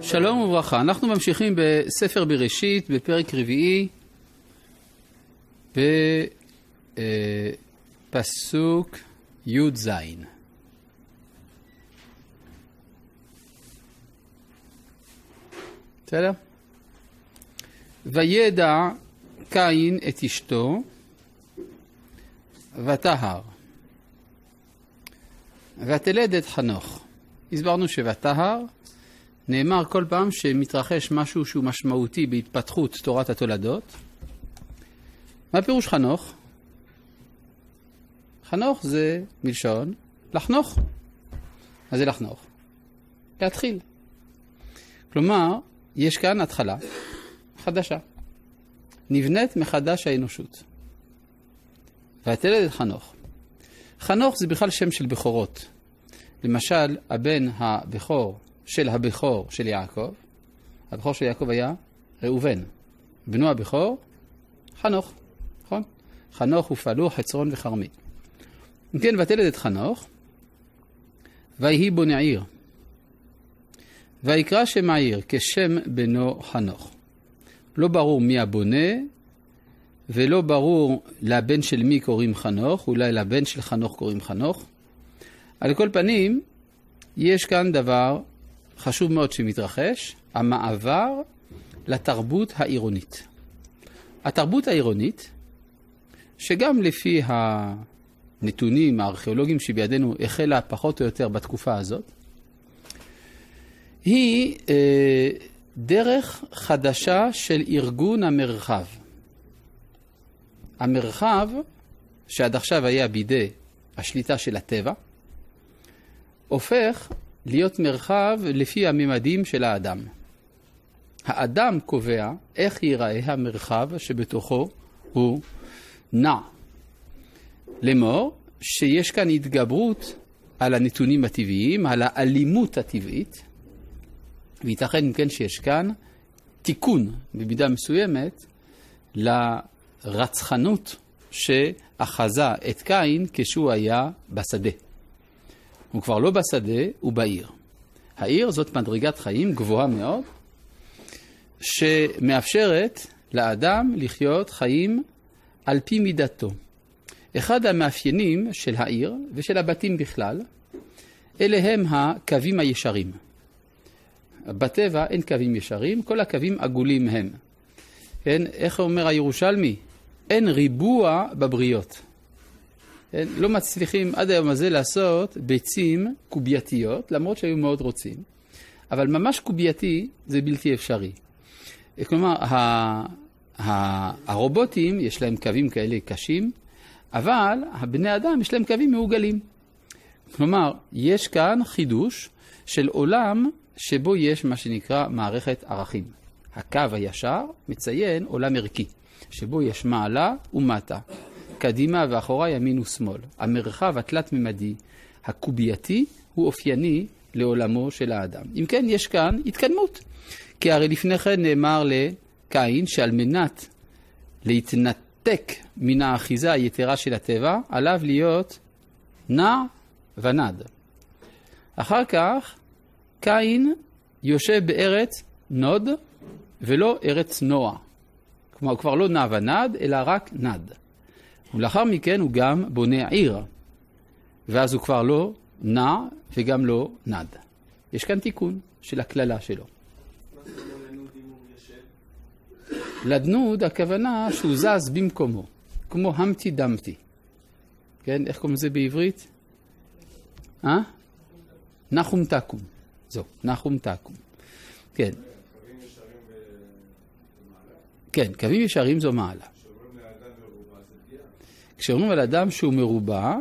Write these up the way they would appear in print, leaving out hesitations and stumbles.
שלום וברכה, אנחנו ממשיכים בספר בראשית, בפרק רביעי, בפסוק י' זין. בסדר? וידע קין את אשתו, ותהר, ותלד את חנוך. הסברנו שוותהר נאמר כל פעם שמתרחש משהו שהוא משמעותי בהתפתחות תורת התולדות. מה פירוש חנוך? חנוך זה מלשון לחנוך. מה זה לחנוך? להתחיל. כלומר, יש כאן התחלה חדשה. נבנית מחדש האנושות. ותלד את חנוך. חנוך זה בכלל שם של בכורות. למשל, הבן הבכור של יעקב. הבכור של יעקב היה ראובן. בנו הבכור, חנוך. נכון? חנוך ופלוח, חצרון וחרמי. אם כן, ותלד את חנוך, ויהי בו נעיר. ויקרא שם העיר כשם בנו חנוך. לא ברור מי הבונה, ולא ברור לבן של מי קוראים חנוך, אולי לבן של חנוך קוראים חנוך. על כל פנים, יש כאן דבר חשוב מאוד שמתרחש, המעבר לתרבות העירונית. התרבות העירונית, שגם לפי הנתונים הארכיאולוגיים שבידינו החלה פחות או יותר בתקופה הזאת, היא דרך חדשה של ארגון המרחב. המרחב, שעד עכשיו היה בידי השליטה של הטבע, הופך להיות מרחב לפי הממדים של האדם. האדם קובע איך ייראה המרחב שבתוכו הוא נע. לאמור שיש כאן התגברות על הנתונים הטבעיים, על האלימות הטבעית, וייתכן כן שיש כאן תיקון במידה מסוימת לרצחנות שאחזה את קין כשהוא היה בשדה. הוא כבר לא בשדה, הוא בעיר. העיר זאת מדרגת חיים גבוהה מאוד, שמאפשרת לאדם לחיות חיים על פי מידתו. אחד המאפיינים של העיר ושל הבתים בכלל, אלה הם הקווים הישרים. בטבע אין קווים ישרים, כל הקווים עגולים הם. כן? איך אומר הירושלמי? אין ריבוע בבריות. כן? לא מצליחים עד היום הזה לעשות ביצים קובייתיות, למרות שהיו מאוד רוצים. אבל ממש קובייתי זה בלתי אפשרי. כלומר, הרובוטים יש להם קווים כאלה קשים, אבל הבני אדם יש להם קווים מעוגלים. כלומר, יש כאן חידוש של עולם שבו יש מה שנקרא מערכת ערכים. הקו הישר מציין עולם ערכי, שבו יש מעלה ומטה, קדימה ואחורה, ימין ושמאל. המרחב התלת-ממדי, הקובייתי, הוא אופייני לעולמו של האדם. אם כן, יש כאן התקדמות. כי הרי לפני כן נאמר לקין שעל מנת להתנתק מן האחיזה היתרה של הטבע, עליו להיות נע ונד. אחר כך, קין יושב בארץ נוד ולא ארץ נוע. כלומר, הוא כבר לא נע ונד, אלא רק נד. ולאחר מכן הוא גם בונה עיר. ואז הוא כבר לא נע וגם לא נד. יש כאן תיקון של הכללה שלו. מה זה לנוד אם הוא יושב? לנוד הכוונה שהוא זז במקומו. כמו המתי דמתי. כן, איך קוראים לזה בעברית? נחום תקום. זו, נחום תקום. כן. קווים ישרים במעלה? כן, קווים ישרים זו מעלה. כשאומרים לאדם מרובע זה פגיעה? כשאומרים על אדם שהוא מרובע,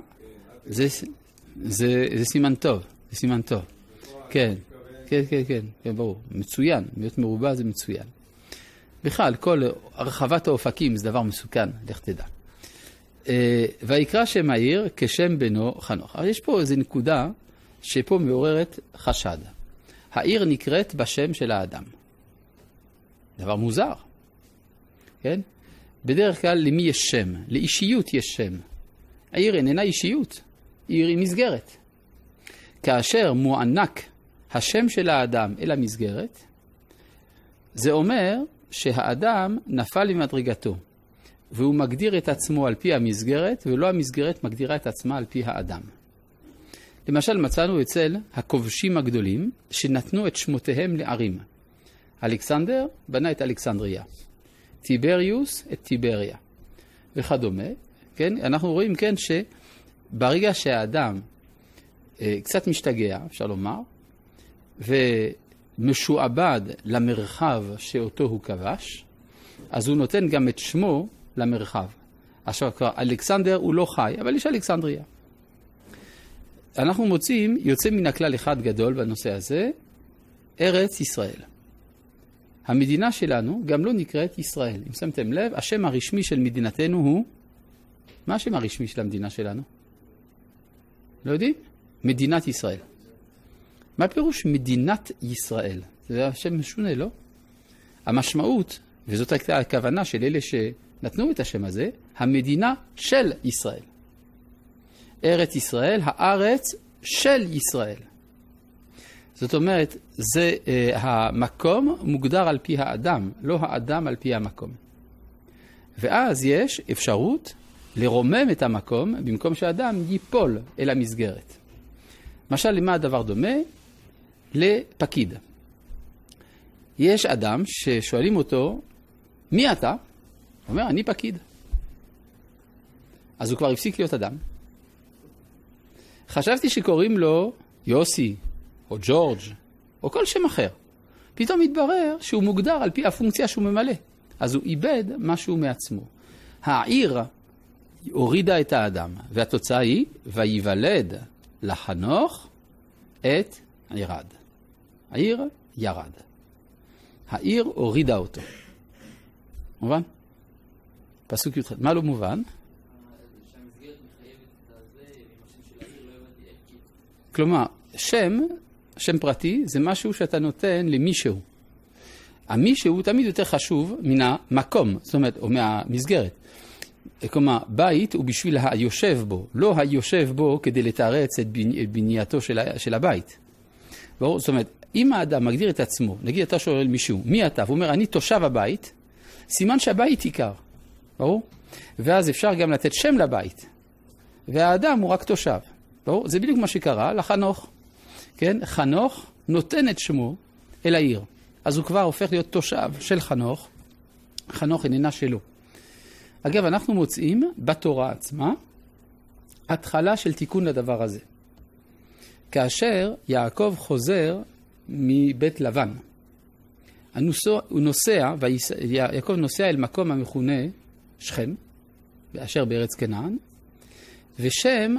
זה סימן טוב. זה סימן טוב. כן, כן, כן, כן, ברור. מצוין. להיות מרובע זה מצוין. בכלל, כל הרחבת האופקים זה דבר מסוכן, לך תדע. ויקרא שם העיר כשם בנו חנוך. אבל יש פה איזו נקודה שפה מעוררת חשד. העיר נקראת בשם של האדם. דבר מוזר. כן? בדרך כלל למי יש שם? לאישיות יש שם. העיר איננה אישיות. עיר היא מסגרת. כאשר מוענק השם של האדם אל המסגרת, זה אומר שהאדם נפל ממדרגתו, והוא מגדיר את עצמו על פי המסגרת, ולא המסגרת מגדירה את עצמה על פי האדם. למשל, מצאנו אצל הכובשים הגדולים שנתנו את שמותיהם לערים. אלכסנדר בנה את אלכסנדריה, טיבריוס את טיבריה וכדומה. כן? אנחנו רואים כן שברגע שהאדם קצת משתגע, אפשר לומר, ומשועבד למרחב שאותו הוא כבש, אז הוא נותן גם את שמו למרחב. עכשיו כבר אלכסנדר הוא לא חי, אבל יש אלכסנדריה. אנחנו מוצאים יוצא מן הכלל אחד גדול בנושא הזה, ארץ ישראל. המדינה שלנו גם לא נקראת ישראל. אם שמתם לב, השם הרשמי של מדינתנו הוא, מה השם הרשמי של המדינה שלנו? לא יודעים? מדינת ישראל. מה פירוש מדינת ישראל? זה השם משונה, לא? המשמעות, וזאת הייתה הכוונה של אלה שנתנו את השם הזה, המדינה של ישראל. ארץ ישראל, הארץ של ישראל. זאת אומרת, זה המקום מוגדר על פי האדם, לא האדם על פי המקום. ואז יש אפשרות לרומם את המקום במקום שהאדם ייפול אל המסגרת. למשל, למה הדבר דומה? לפקיד. יש אדם ששואלים אותו, מי אתה? הוא אומר, אני פקיד. אז הוא כבר הפסיק להיות אדם. חשבתי שקוראים לו יוסי, או ג'ורג', או כל שם אחר. פתאום מתברר שהוא מוגדר על פי הפונקציה שהוא ממלא. אז הוא איבד משהו מעצמו. העיר הורידה את האדם, והתוצאה היא, ויוולד לחנוך את ירד. העיר ירד. העיר הורידה אותו. מובן? פסוק י"ח. מה לא מובן? שהמסגרת מחייבת את הזה, עם השם של העיר, לא הבנתי איך כי. כלומר, שם פרטי זה משהו שאתה נותן למישהו. המישהו תמיד יותר חשוב מן המקום, זאת אומרת, או מהמסגרת. כלומר, בית הוא בשביל היושב בו, לא היושב בו כדי לתרץ את בנייתו של הבית. ברור? זאת אומרת, אם האדם מגדיר את עצמו, נגיד אתה שואל מישהו, מי אתה? הוא אומר, אני תושב הבית, סימן שהבית עיקר. ברור? ואז אפשר גם לתת שם לבית. והאדם הוא רק תושב. ברור? זה בדיוק מה שקרה לחנוך. כן? חנוך נותן את שמו אל העיר. אז הוא כבר הופך להיות תושב של חנוך. חנוך איננה שלו. אגב, אנחנו מוצאים בתורה עצמה התחלה של תיקון לדבר הזה. כאשר יעקב חוזר מבית לבן. יעקב נוסע אל מקום המכונה שכם, באשר בארץ כנען, ושם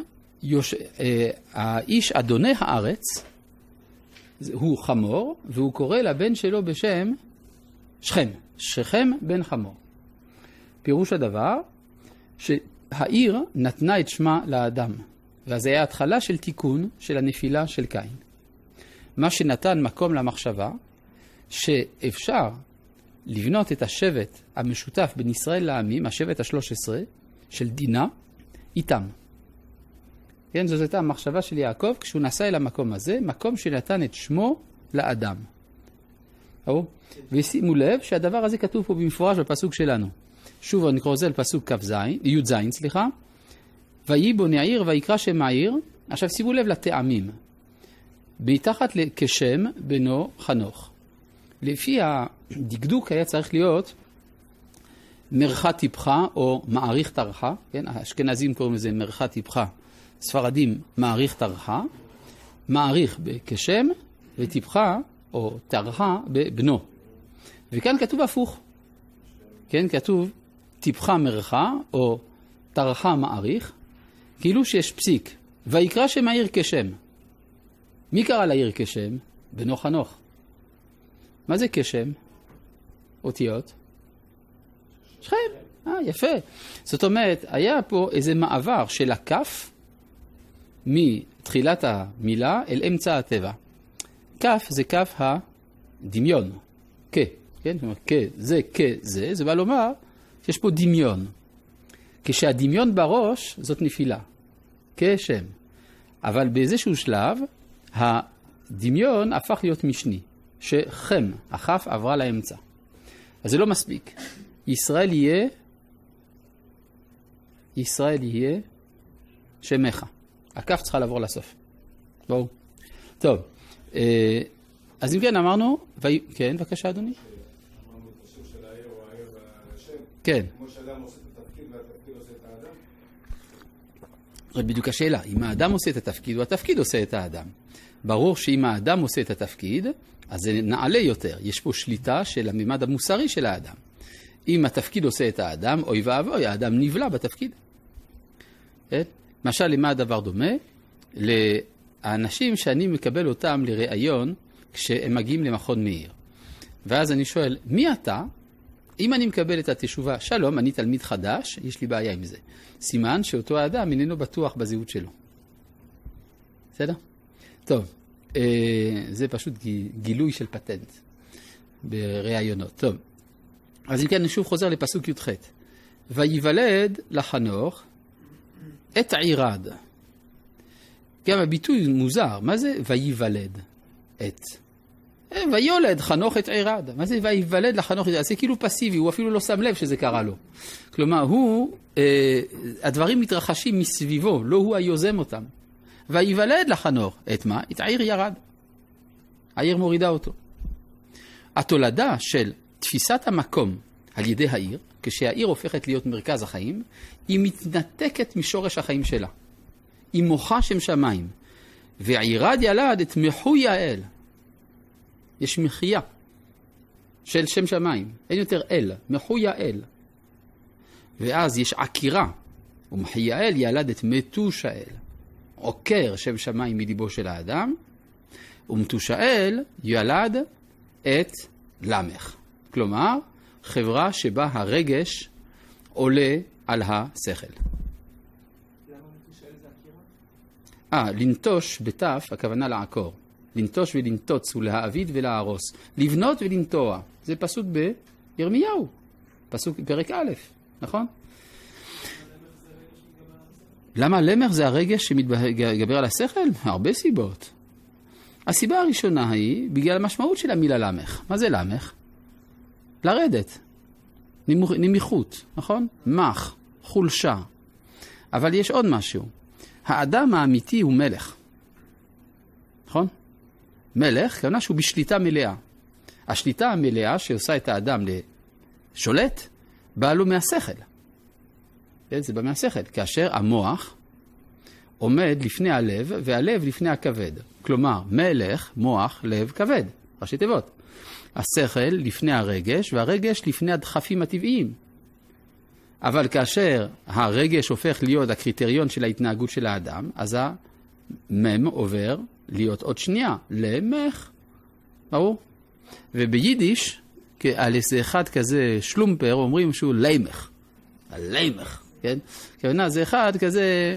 האיש אדוני הארץ הוא חמור, והוא קורא לבן שלו בשם שכם, שכם בן חמור. פירוש הדבר שהעיר נתנה את שמה לאדם, ואז היה התחלה של תיקון של הנפילה של קין. מה שנתן מקום למחשבה שאפשר לבנות את השבט המשותף בין ישראל לעמים, השבט ה-13 של דינה, איתם. כן, זאת הייתה המחשבה של יעקב כשהוא נסע אל המקום הזה, מקום שנתן את שמו לאדם. ושימו לב שהדבר הזה כתוב פה במפורש בפסוק שלנו. שוב אני קורא זה לפסוק י"ז, ויהי בונה העיר ויקרא שם העיר. עכשיו שימו לב לטעמים. מתחת כשם בנו חנוך. לפי הדקדוק היה צריך להיות מרחה טיפחה או מעריך תרחה, כן? האשכנזים קוראים לזה מרחה טיפחה, ספרדים מעריך תרחה, מעריך כשם וטיפחה או תרחה בבנו. וכאן כתוב הפוך. כן, כתוב טיפחה מרחה או תרחה מעריך, כאילו שיש פסיק. ויקרא שם העיר כשם. מי קרא לעיר כשם? בנו חנוך. מה זה כשם? אותיות? שכם. יפה. זאת אומרת, היה פה איזה מעבר של הכף מתחילת המילה אל אמצע הטבע. כף זה כף הדמיון. כן? זה בא לומר שיש פה דמיון. כשהדמיון בראש זאת נפילה. כשם. אבל באיזשהו שלב הדמיון הפך להיות משני. שחם, החף עברה לאמצע. אז זה לא מספיק. ישראל יהיה שמך. הכף צריכה לעבור לסוף. בואו. טוב. אז אם כן אמרנו, כן, בבקשה אדוני. אמרנו את השם של העיר או העיר והשם. כן. כמו שאדם עושה את התפקיד והתפקיד עושה את האדם. זאת בדיוק השאלה. אם האדם עושה את התפקיד, או התפקיד עושה את האדם. ברור שאם האדם עושה את התפקיד, אז זה נעלה יותר. יש פה שליטה של הממד המוסרי של האדם. אם התפקיד עושה את האדם, אוי ואבוי, האדם נבלע בתפקיד. למשל, למה הדבר דומה? לאנשים שאני מקבל אותם לראיון כשהם מגיעים למכון מאיר. ואז אני שואל, מי אתה? אם אני מקבל את התשובה, שלום, אני תלמיד חדש, יש לי בעיה עם זה. סימן שאותו האדם איננו בטוח בזהות שלו. בסדר? טוב, זה פשוט גילוי של פטנט בראיונות. טוב, אז אם כן, אני שוב חוזר לפסוק י"ח. ויוולד לחנוך את עירד. גם הביטוי מוזר. מה זה ויוולד את? ויולד חנוך את עירד. מה זה ויוולד לחנוך את עירד? זה כאילו פסיבי, הוא אפילו לא שם לב שזה קרה לו. כלומר, הדברים מתרחשים מסביבו, לא הוא היוזם אותם. ויוולד לחנוך את מה? את העיר ירד. העיר מורידה אותו. התולדה של תפיסת המקום על ידי העיר, כשהעיר הופכת להיות מרכז החיים, היא מתנתקת משורש החיים שלה. היא מוחה שם שמיים. ועירד ילד את מחוי האל. יש מחייה של שם שמיים. אין יותר אל, מחוי האל. ואז יש עקירה. ומחי האל ילד את מתוש האל. עוקר שם שמיים מליבו של האדם. ומתושאל ילד את למך. כלומר, חברה שבה הרגש עולה על השכל. למה מתושאל זה עקירה? לנטוש בתף, הכוונה לעקור. לנטוש ולנטוץ ולהעביד ולהרוס. לבנות ולנטוע. זה פסוק בירמיהו. פסוק פרק א', נכון? למה למך זה הרגש שמתגבר על השכל? הרבה סיבות. הסיבה הראשונה היא בגלל המשמעות של המילה למך. מה זה למך? לרדת. נמיכות, נכון? מח, חולשה. אבל יש עוד משהו. האדם האמיתי הוא מלך. נכון? מלך, כמובן שהוא בשליטה מלאה. השליטה המלאה שעושה את האדם לשולט, באה לו מהשכל. זה בא מהשכל. כאשר המוח עומד לפני הלב, והלב לפני הכבד. כלומר, מלך, מוח, לב, כבד. ראשי תיבות. השכל לפני הרגש, והרגש לפני הדחפים הטבעיים. אבל כאשר הרגש הופך להיות הקריטריון של ההתנהגות של האדם, אז המם עובר להיות עוד שנייה, למך. ברור? וביידיש, על איזה אחד כזה שלומפר, אומרים שהוא לימך. הלימך, כן? כוונה, זה אחד כזה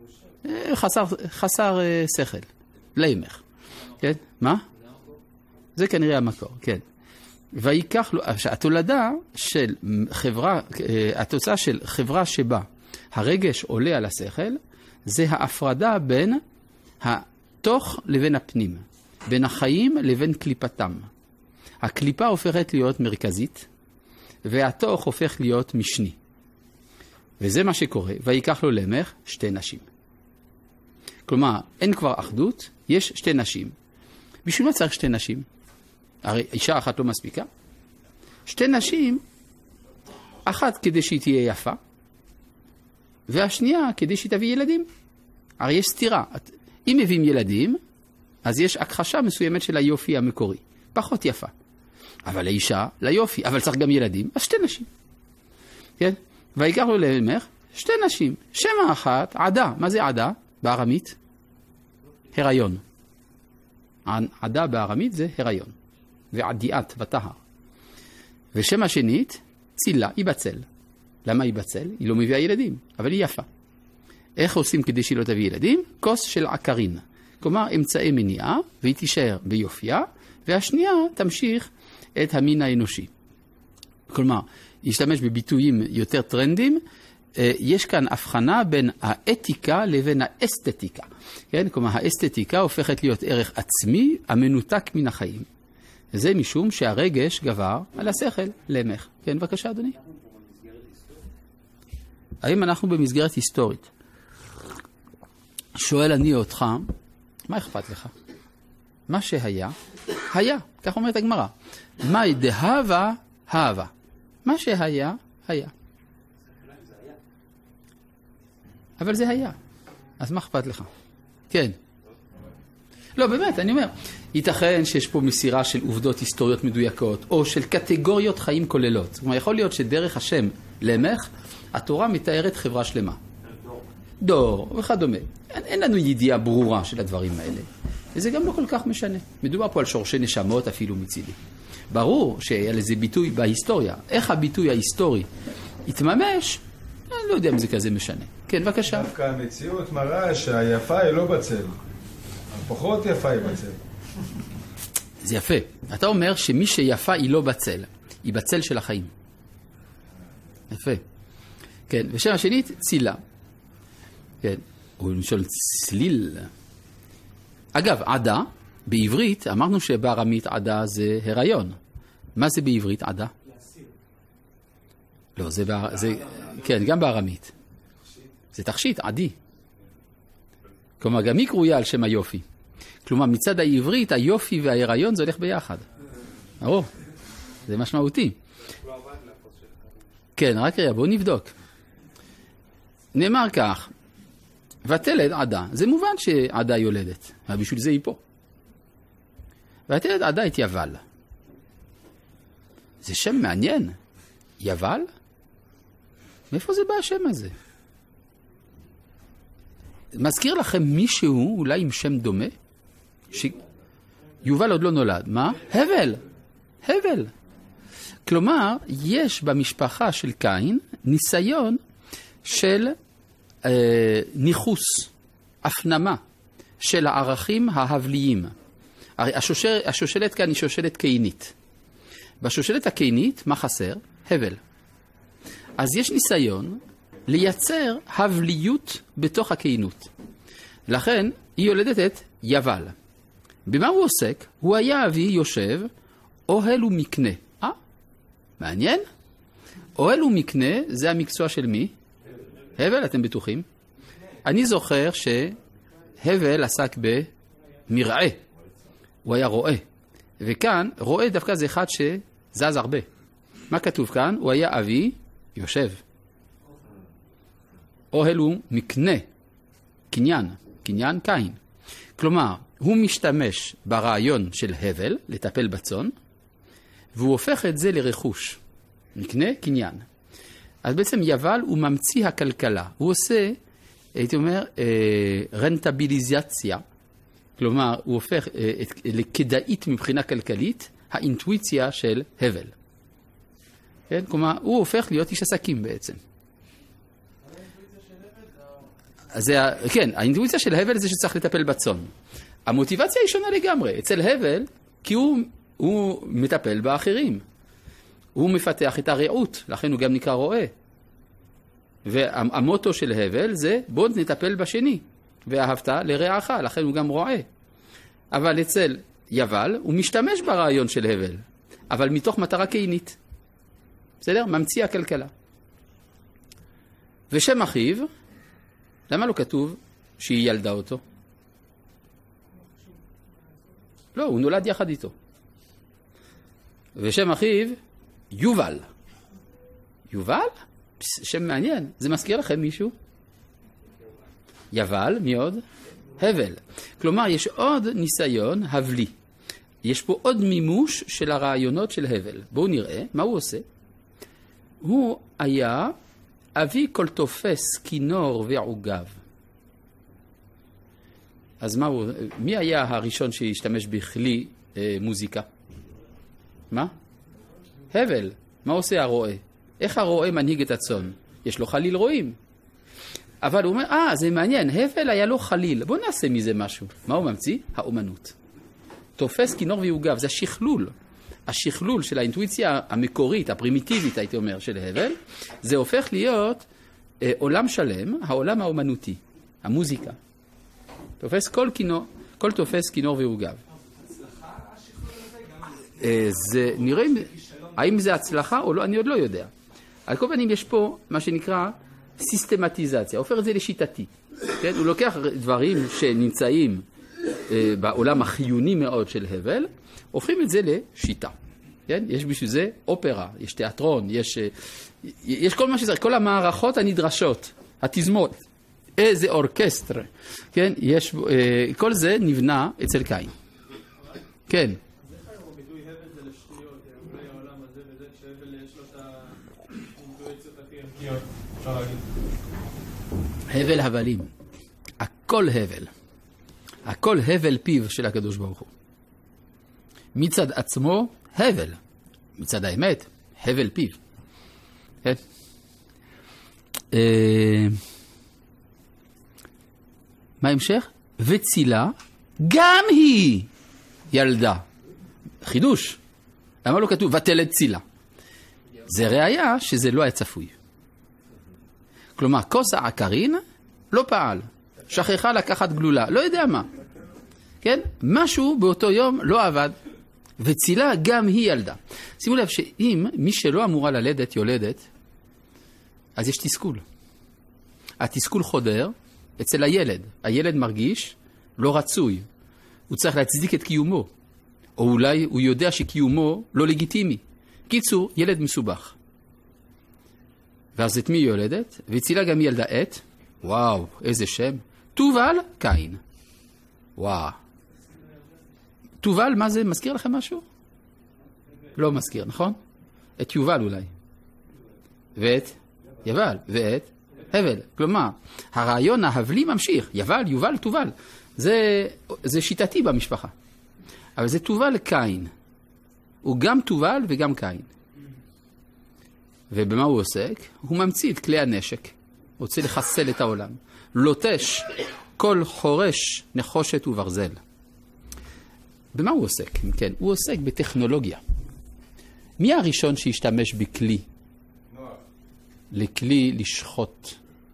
חסר שכל. לימך. כן? מה? זה כנראה המקור, כן. ויקח לו, התולדה של חברה, התוצאה של חברה שבה הרגש עולה על השכל, זה ההפרדה בין התוך לבין הפנים, בין החיים לבין קליפתם. הקליפה הופכת להיות מרכזית, והתוך הופך להיות משני. וזה מה שקורה, ויקח לו למך שתי נשים. כלומר, אין כבר אחדות, יש שתי נשים. בשביל מה צריך שתי נשים? הרי אישה אחת לא מספיקה. שתי נשים, אחת כדי שהיא תהיה יפה, והשנייה כדי שהיא תביא ילדים. הרי יש סתירה. אם מביאים ילדים, אז יש הכחשה מסוימת של היופי המקורי. פחות יפה. אבל האישה, ליופי. אבל צריך גם ילדים, אז שתי נשים. כן? ויקח לו למך שתי נשים. שם האחת, עדה. מה זה עדה? בארמית? הריון. עדה בארמית זה הריון. ועדיעת וטהר. ושם השנית, צילה, היא בצל. למה היא בצל? היא לא מביאה ילדים, אבל היא יפה. איך עושים כדי שהיא לא תביא ילדים? כוס של עקרין. כלומר, אמצעי מניעה, והיא תישאר ביופייה, והשנייה תמשיך את המין האנושי. כלומר, ישתמש בביטויים יותר טרנדים, יש כאן הבחנה בין האתיקה לבין האסתטיקה. כן? כלומר, האסתטיקה הופכת להיות ערך עצמי, המנותק מן החיים. זה משום שהרגש גבר על השכל, למך. כן, בבקשה, אדוני. האם אנחנו במסגרת היסטורית? שואל אני אותך, מה אכפת לך? מה שהיה, היה. כך אומרת הגמרא. מה דהבה, הווה. מה שהיה, היה. אבל זה היה. אז מה אכפת לך? כן. לא, באמת, אני אומר, ייתכן שיש פה מסירה של עובדות היסטוריות מדויקות, או של קטגוריות חיים כוללות. זאת אומרת, יכול להיות שדרך השם למך, התורה מתארת חברה שלמה. דור וכדומה. אין לנו ידיעה ברורה של הדברים האלה. וזה גם לא כל כך משנה. מדובר פה על שורשי נשמות אפילו מצידי. ברור שהיה לזה ביטוי בהיסטוריה. איך הביטוי ההיסטורי יתממש? אני לא יודע אם זה כזה משנה. כן, בבקשה. דווקא המציאות מראה שהיפה היא לא בצל. הפחות יפה היא בצל. זה יפה. אתה אומר שמי שיפה היא לא בצל. היא בצל של החיים. יפה. כן, ושם השנית, צילה. כן, הוא נשאל צליל. אגב, עדה, בעברית, אמרנו שבארמית עדה זה הריון. מה זה בעברית עדה? לא, זה כן, גם בארמית. זה תכשיט, עדי. כלומר, גם היא קרויה על שם היופי. כלומר, מצד העברית, היופי וההיריון זה הולך ביחד. ברור, זה משמעותי. כן, רק רגע, בואו נבדוק. נאמר כך, ותלד עדה. זה מובן שעדה יולדת, אבל בשביל זה היא פה. ותלד עדה את יבל. זה שם מעניין. יבל? מאיפה זה בא השם הזה? מזכיר לכם מישהו אולי עם שם דומה? יובל עוד לא נולד. מה? הבל. הבל. כלומר, יש במשפחה של קין ניסיון של ניחוס, הפנמה של הערכים ההבליים. הרי השושלת כאן היא שושלת קינית. בשושלת הקינית, מה חסר? הבל. אז יש ניסיון לייצר הבליות בתוך הקינות. לכן היא יולדת את יבל. במה הוא עוסק? הוא היה אבי יושב, אוהל ומקנה. מעניין? אוהל ומקנה זה המקצוע של מי? הבל, אתם בטוחים? אני זוכר שהבל עסק במרעה. הוא היה רואה. וכאן, רואה דווקא זה אחד שזז הרבה. מה כתוב כאן? הוא היה אבי יושב. אוהל הוא מקנה. קניין. קניין קין. כלומר, הוא משתמש ברעיון של הבל, לטפל בצאן, והוא הופך את זה לרכוש. מקנה, קניין. אז בעצם יבל הוא ממציא הכלכלה. הוא עושה, הייתי אומר, רנטביליזציה. כלומר, הוא הופך לכדאית מבחינה כלכלית, האינטואיציה של הבל. כן? כלומר, הוא הופך להיות איש עסקים בעצם. כן, האינטואיציה של הבל זה שצריך לטפל בצאן. המוטיבציה היא שונה לגמרי. אצל הבל, כי הוא מטפל באחרים. הוא מפתח את הרעות, לכן הוא גם נקרא רואה. והמוטו של הבל זה בוא נטפל בשני, ואהבת לרעך, לכן הוא גם רואה. אבל אצל יבל הוא משתמש ברעיון של הבל, אבל מתוך מטרה קינית. בסדר? ממציא הכלכלה. ושם אחיו, למה לא כתוב שהיא ילדה אותו? לא, הוא נולד יחד איתו. ושם אחיו, יובל. יובל? שם מעניין. זה מזכיר לכם מישהו? יבל, מי עוד? הבל. כלומר, יש עוד ניסיון הבלי. יש פה עוד מימוש של הרעיונות של הבל. בואו נראה מה הוא עושה. הוא היה אבי כל תופס כינור ועוגב. אז מי היה הראשון שהשתמש בכלי מוזיקה? מה? הבל. מה עושה הרועה? איך הרועה מנהיג את הצאן? יש לו חליל רועים. אבל הוא אומר, זה מעניין, הבל היה לו חליל. בוא נעשה מזה משהו. מה הוא ממציא? האומנות. תופס כינור ועוגב, זה השכלול. השכלול של האינטואיציה המקורית, הפרימיטיבית, הייתי אומר, של הבל, זה הופך להיות עולם שלם, העולם האומנותי, המוזיקה. תופס כל תופס כינור ועוגב. זה נראה, האם זה הצלחה או לא, אני עוד לא יודע. על כל פנים יש פה מה שנקרא סיסטמטיזציה, הופך את זה לשיטתי. כן? הוא לוקח דברים שנמצאים בעולם החיוני מאוד של הבל, הופכים את זה לשיטה. כן? יש בשביל זה אופרה, יש תיאטרון, יש כל מה שזה, כל המערכות הנדרשות, התזמות, איזה אורקסטר, כן? יש, כל זה נבנה אצל קין. כן. אז איך היום הביטוי הבל זה לשטויות, אולי העולם הזה וזה, כשהבל יש לו את האינטואיציות הכי ערכיות, אפשר להגיד. הבל הבלים. הכל הבל. הכל הבל פיו של הקדוש ברוך הוא. מצד עצמו, הבל. מצד האמת, הבל פיו. כן? מה המשך? וצילה גם היא ילדה. חידוש. למה לא כתוב ותלד צילה? זה ראיה שזה לא היה צפוי. כלומר, כוס העקרין לא פעל. שכחה לקחת גלולה. לא יודע מה. כן? משהו באותו יום לא עבד. וצילה גם היא ילדה. שימו לב שאם מי שלא אמורה ללדת יולדת, אז יש תסכול. התסכול חודר אצל הילד. הילד מרגיש לא רצוי. הוא צריך להצדיק את קיומו. או אולי הוא יודע שקיומו לא לגיטימי. קיצור, ילד מסובך. ואז את מי יולדת? וצילה גם ילדה את, וואו, איזה שם, תובל קין. וואו. תובל, מה זה? מזכיר לכם משהו? לא מזכיר, נכון? את יובל אולי. ואת יבל, ואת הבל. כלומר, הרעיון ההבלי ממשיך. יבל, יובל, תובל. זה שיטתי במשפחה. אבל זה תובל קין. הוא גם תובל וגם קין. ובמה הוא עוסק? הוא ממציא את כלי הנשק. הוא רוצה לחסל את העולם. לוטש כל חורש נחושת וברזל. במה הוא עוסק? כן, הוא עוסק בטכנולוגיה. מי הראשון שהשתמש בכלי? לכלי לשחוט.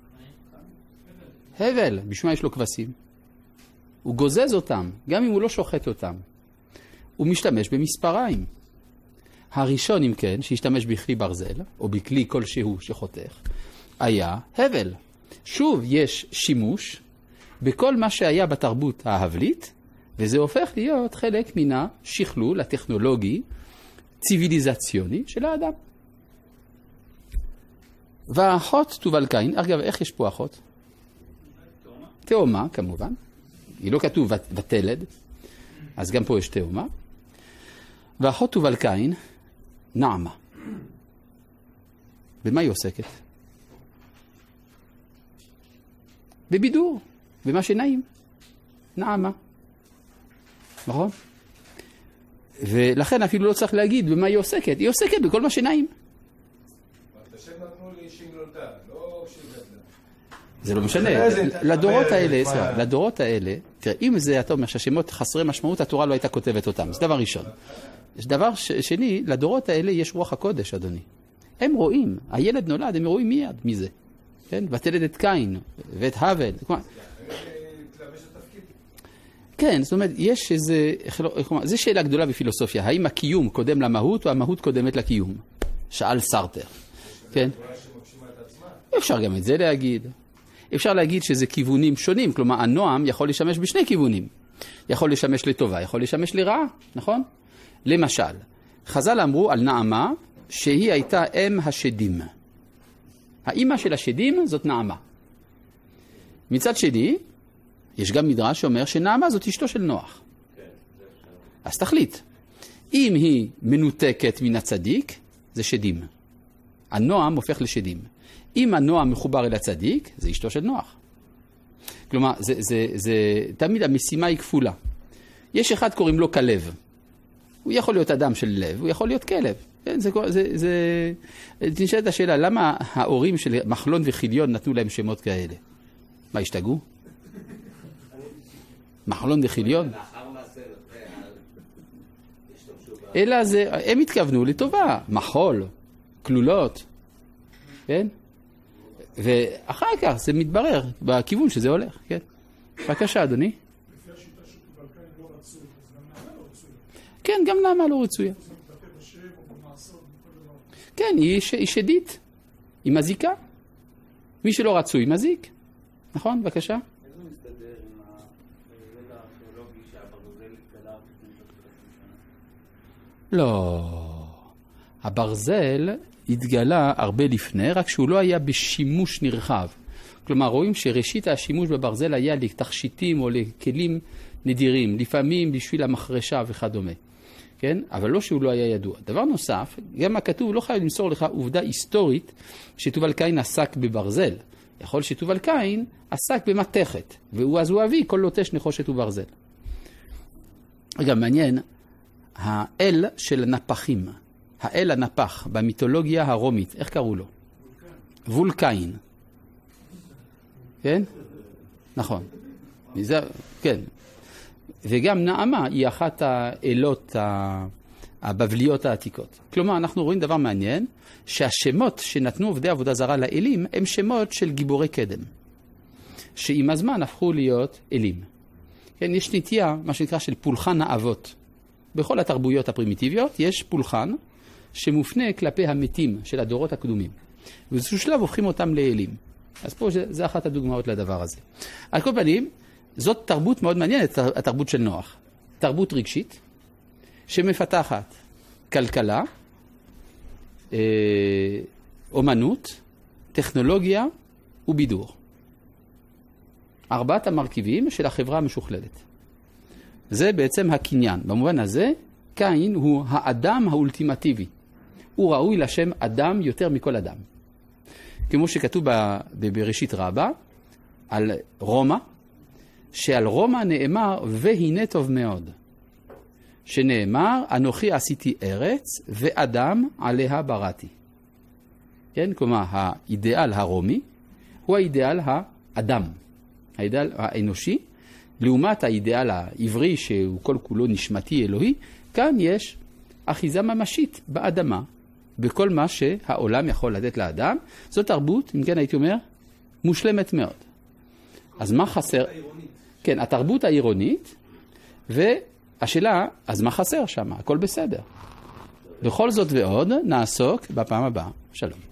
הבל, בשביל מה יש לו כבשים? הוא גוזז אותם, גם אם הוא לא שוחט אותם. הוא משתמש במספריים. הראשון, אם כן, שהשתמש בכלי ברזל, או בכלי כלשהו שחותך, היה הבל. שוב, יש שימוש בכל מה שהיה בתרבות ההבלית, וזה הופך להיות חלק מן השכלול הטכנולוגי, ציוויליזציוני של האדם. והאחות תובל קין, אגב, איך יש פה אחות? תאומה, כמובן. היא לא כתוב ותלד, אז גם פה יש תאומה. והאחות תובל קין, נעמה. במה היא עוסקת? בבידור, במה שנעים. נעמה. נכון? ולכן אפילו לא צריך להגיד במה היא עוסקת. היא עוסקת בכל מה שנעים. השם נתנו לי שגלותה, לא שגדלה. זה לא משנה. לדורות האלה, תראה, אם זה, אתה אומר שהשמות חסרי משמעות, התורה לא הייתה כותבת אותם. זה דבר ראשון. יש דבר שני, לדורות האלה יש רוח הקודש, אדוני. הם רואים, הילד נולד, הם רואים מיד מי זה. כן? ותלד את קין ואת הבל. כן, זאת אומרת, יש איזה, זו שאלה גדולה בפילוסופיה. האם הקיום קודם למהות או המהות קודמת לקיום? שאל סרטר. כן? אפשר גם את זה להגיד. אפשר להגיד שזה כיוונים שונים. כלומר, הנועם יכול לשמש בשני כיוונים. יכול לשמש לטובה, יכול לשמש לרעה. נכון? למשל, חז"ל אמרו על נעמה שהיא הייתה אם השדים. האמא של השדים זאת נעמה. מצד שני, יש גם מדרש שאומר שנעמה זאת אשתו של נוח. אז תחליט. אם היא מנותקת מן הצדיק, זה שדים. הנועם הופך לשדים. אם הנועם מחובר אל הצדיק, זה אשתו של נוח. כלומר, תמיד המשימה היא כפולה. יש אחד קוראים לו כלב. הוא יכול להיות אדם של לב, הוא יכול להיות כלב. נשאלת השאלה, למה ההורים של מחלון וחיליון נתנו להם שמות כאלה? מה, השתגעו? מחלון וחיליון? אלא הם התכוונו לטובה, מחול, כלולות, כן? ואחר כך זה מתברר בכיוון שזה הולך, כן? בבקשה, אדוני. כן, גם נעמה לא רצויה. כן, היא שדית, היא מזיקה. מי שלא רצוי מזיק. נכון, בבקשה? איך זה מסתדר עם הידע הארכיאולוגי שהברזל התגלה לפני 3,000 שנה? לא. הברזל התגלה הרבה לפני, רק שהוא לא היה בשימוש נרחב. כלומר, רואים שראשית השימוש בברזל היה לתכשיטים או לכלים נדירים, לפעמים בשביל המחרשה וכדומה. כן? אבל לא שהוא לא היה ידוע. דבר נוסף, גם הכתוב לא חייב למסור לך עובדה היסטורית שתובל קין עסק בברזל. יכול שתובל קין עסק במתכת, אז הוא אבי כל לוטש נחושת וברזל. גם מעניין, האל של הנפחים, האל הנפח במיתולוגיה הרומית, איך קראו לו? וולקאין. כן? נכון. כן. וגם נעמה היא אחת האלות הבבליות העתיקות. כלומר, אנחנו רואים דבר מעניין, שהשמות שנתנו עובדי עבודה זרה לאלים, הם שמות של גיבורי קדם, שעם הזמן הפכו להיות אלים. כן, יש נטייה, מה שנקרא, של פולחן האבות. בכל התרבויות הפרימיטיביות יש פולחן שמופנה כלפי המתים של הדורות הקדומים. ובאיזשהו שלב הופכים אותם לאלים. אז פה זה אחת הדוגמאות לדבר הזה. על כל פנים, זאת תרבות מאוד מעניינת, התרבות של נוח. תרבות רגשית, שמפתחת כלכלה, אומנות, טכנולוגיה ובידור. 4 המרכיבים של החברה המשוכללת. זה בעצם הקניין. במובן הזה, קין הוא האדם האולטימטיבי. הוא ראוי לשם אדם יותר מכל אדם. כמו שכתוב בראשית רבה, על רומא, שעל רומא נאמר, והנה טוב מאוד. שנאמר, אנוכי עשיתי ארץ, ואדם עליה בראתי. כן? כלומר, האידאל הרומי, הוא האידאל האדם. האידאל האנושי, לעומת האידאל העברי, שהוא כל כולו נשמתי אלוהי, כאן יש אחיזה ממשית באדמה, בכל מה שהעולם יכול לתת לאדם. זאת תרבות, אם כן הייתי אומר, מושלמת מאוד. אז מה חסר? כן, התרבות העירונית, והשאלה, אז מה חסר שם? הכל בסדר. בכל זאת ועוד, נעסוק בפעם הבאה. שלום.